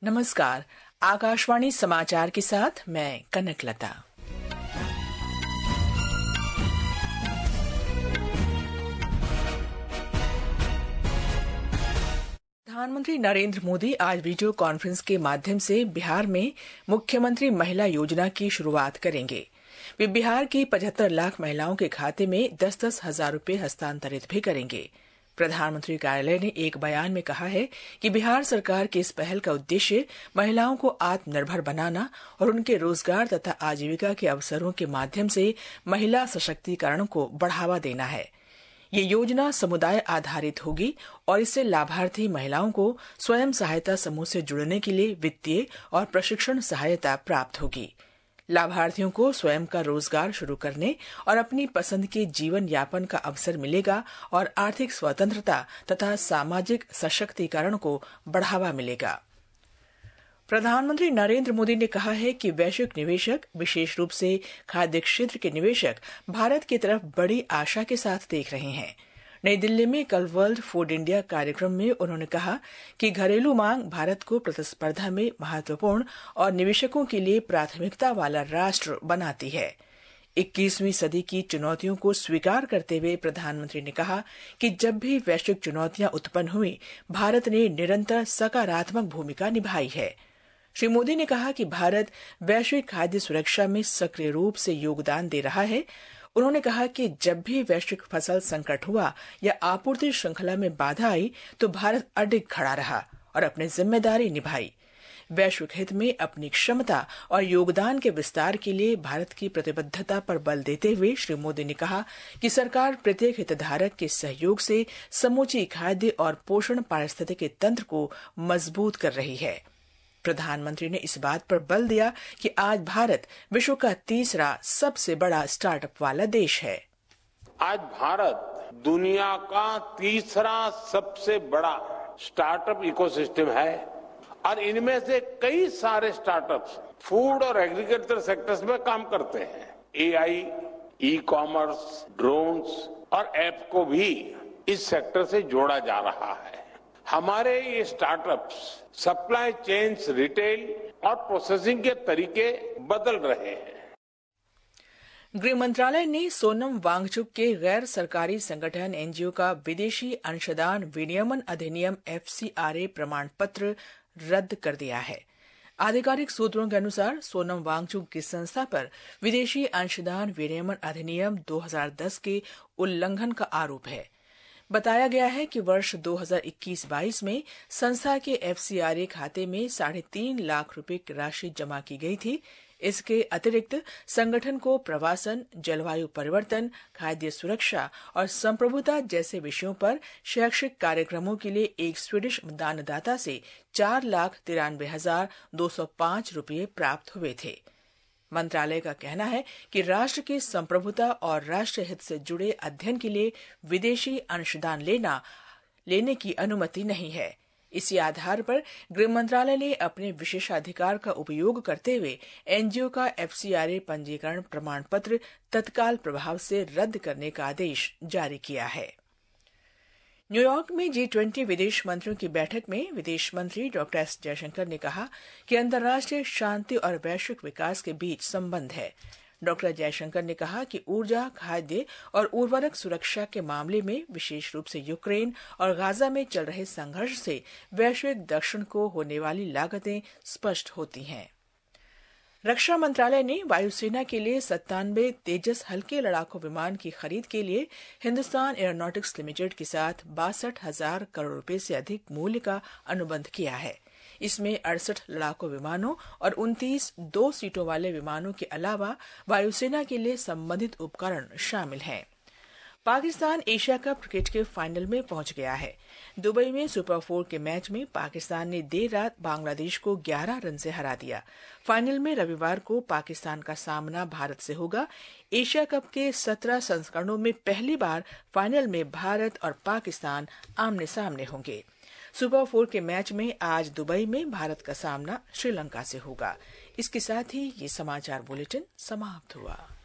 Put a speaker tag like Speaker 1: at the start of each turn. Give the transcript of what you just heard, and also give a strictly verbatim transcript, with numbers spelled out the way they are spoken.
Speaker 1: नमस्कार, आकाशवाणी समाचार के साथ मैं कनकलता। प्रधानमंत्री नरेंद्र मोदी आज वीडियो कॉन्फ्रेंस के माध्यम से बिहार में मुख्यमंत्री महिला योजना की शुरुआत करेंगे। वे बिहार की पचहत्तर लाख महिलाओं के खाते में दस दस हजार रूपये हस्तांतरित भी करेंगे। प्रधानमंत्री कार्यालय ने एक बयान में कहा है कि बिहार सरकार की इस पहल का उद्देश्य महिलाओं को आत्मनिर्भर बनाना और उनके रोजगार तथा आजीविका के अवसरों के माध्यम से महिला सशक्तिकरण को बढ़ावा देना है। ये योजना समुदाय आधारित होगी और इससे लाभार्थी महिलाओं को स्वयं सहायता समूह से जुड़ने के लिए वित्तीय और प्रशिक्षण सहायता प्राप्त होगी। लाभार्थियों को स्वयं का रोजगार शुरू करने और अपनी पसंद के जीवन यापन का अवसर मिलेगा और आर्थिक स्वतंत्रता तथा सामाजिक सशक्तिकरण को बढ़ावा मिलेगा। प्रधानमंत्री नरेंद्र मोदी ने कहा है कि वैश्विक निवेशक, विशेष रूप से खाद्य क्षेत्र के निवेशक, भारत की तरफ बड़ी आशा के साथ देख रहे हैं। नई दिल्ली में कल वर्ल्ड फूड इंडिया कार्यक्रम में उन्होंने कहा कि घरेलू मांग भारत को प्रतिस्पर्धा में महत्वपूर्ण और निवेशकों के लिए प्राथमिकता वाला राष्ट्र बनाती है। इक्कीसवीं सदी की चुनौतियों को स्वीकार करते हुए प्रधानमंत्री ने कहा कि जब भी वैश्विक चुनौतियां उत्पन्न हुई, भारत ने निरंतर सकारात्मक भूमिका निभाई है। श्री मोदी ने कहा कि भारत वैश्विक खाद्य सुरक्षा में सक्रिय रूप से योगदान दे रहा है। उन्होंने कहा कि जब भी वैश्विक फसल संकट हुआ या आपूर्ति श्रृंखला में बाधा आई तो भारत अडिग खड़ा रहा और अपनी जिम्मेदारी निभाई। वैश्विक हित में अपनी क्षमता और योगदान के विस्तार के लिए भारत की प्रतिबद्धता पर बल देते हुए श्री मोदी ने कहा कि सरकार प्रत्येक हितधारक के सहयोग से समूची खाद्य और पोषण पारिस्थितिकी तंत्र को मजबूत कर रही है। प्रधानमंत्री ने इस बात पर बल दिया कि आज भारत विश्व का तीसरा सबसे बड़ा स्टार्टअप वाला देश है।
Speaker 2: आज भारत दुनिया का तीसरा सबसे बड़ा स्टार्टअप इकोसिस्टम है और इनमें से कई सारे स्टार्टअप्स फूड और एग्रीकल्चर सेक्टर्स में काम करते हैं। एआई, ई कॉमर्स, ड्रोन्स और ऐप को भी इस सेक्टर से जोड़ा जा रहा है। हमारे ये स्टार्टअप्स सप्लाई चेन्स, रिटेल और प्रोसेसिंग के तरीके बदल रहे हैं।
Speaker 1: गृह मंत्रालय ने सोनम वांगचुक के गैर सरकारी संगठन एनजीओ का विदेशी अंशदान विनियमन अधिनियम एफसीआरए प्रमाण पत्र रद्द कर दिया है। आधिकारिक सूत्रों के अनुसार सोनम वांगचुक की संस्था पर विदेशी अंशदान विनियमन अधिनियम दो हज़ार दस के उल्लंघन का आरोप है। बताया गया है कि वर्ष दो हज़ार इक्कीस बाईस में संस्था के एफसीआरए खाते में साढ़े तीन लाख रुपए की राशि जमा की गई थी। इसके अतिरिक्त संगठन को प्रवासन, जलवायु परिवर्तन, खाद्य सुरक्षा और संप्रभुता जैसे विषयों पर शैक्षिक कार्यक्रमों के लिए एक स्वीडिश दानदाता से चार लाख तिरानवे हजार दो सौ पांच रुपये प्राप्त हुए थे। मंत्रालय का कहना है कि राष्ट्र की संप्रभुता और राष्ट्र हित से जुड़े अध्ययन के लिए विदेशी अंशदान लेना लेने की अनुमति नहीं है। इसी आधार पर गृह मंत्रालय ने अपने विशेषाधिकार का उपयोग करते हुए एनजीओ का एफसीआरए पंजीकरण प्रमाण पत्र तत्काल प्रभाव से रद्द करने का आदेश जारी किया है। न्यूयॉर्क में जी ट्वेंटी विदेश मंत्रियों की बैठक में विदेश मंत्री डॉक्टर एस जयशंकर ने कहा कि अंतर्राष्ट्रीय शांति और वैश्विक विकास के बीच संबंध है। डॉक्टर जयशंकर ने कहा कि ऊर्जा, खाद्य और उर्वरक सुरक्षा के मामले में विशेष रूप से यूक्रेन और गाजा में चल रहे संघर्ष से वैश्विक दक्षिण को होने वाली लागतें स्पष्ट होती हैं। रक्षा मंत्रालय ने वायुसेना के लिए सत्तानवे तेजस हल्के लड़ाकू विमान की खरीद के लिए हिंदुस्तान एरोनॉटिक्स लिमिटेड के साथ बासठ हजार करोड़ रुपए से अधिक मूल्य का अनुबंध किया है। इसमें अड़सठ लड़ाकू विमानों और उनतीस दो सीटों वाले विमानों के अलावा वायुसेना के लिए संबंधित उपकरण शामिल हैं। पाकिस्तान एशिया कप क्रिकेट के फाइनल में पहुंच गया है। दुबई में सुपर फोर के मैच में पाकिस्तान ने देर रात बांग्लादेश को ग्यारह रन से हरा दिया। फाइनल में रविवार को पाकिस्तान का सामना भारत से होगा। एशिया कप के सत्रह संस्करणों में पहली बार फाइनल में भारत और पाकिस्तान आमने सामने होंगे। सुपर फोर के मैच में आज दुबई में भारत का सामना श्रीलंका से होगा। इसके साथ ही ये समाचार बुलेटिन समाप्त हुआ।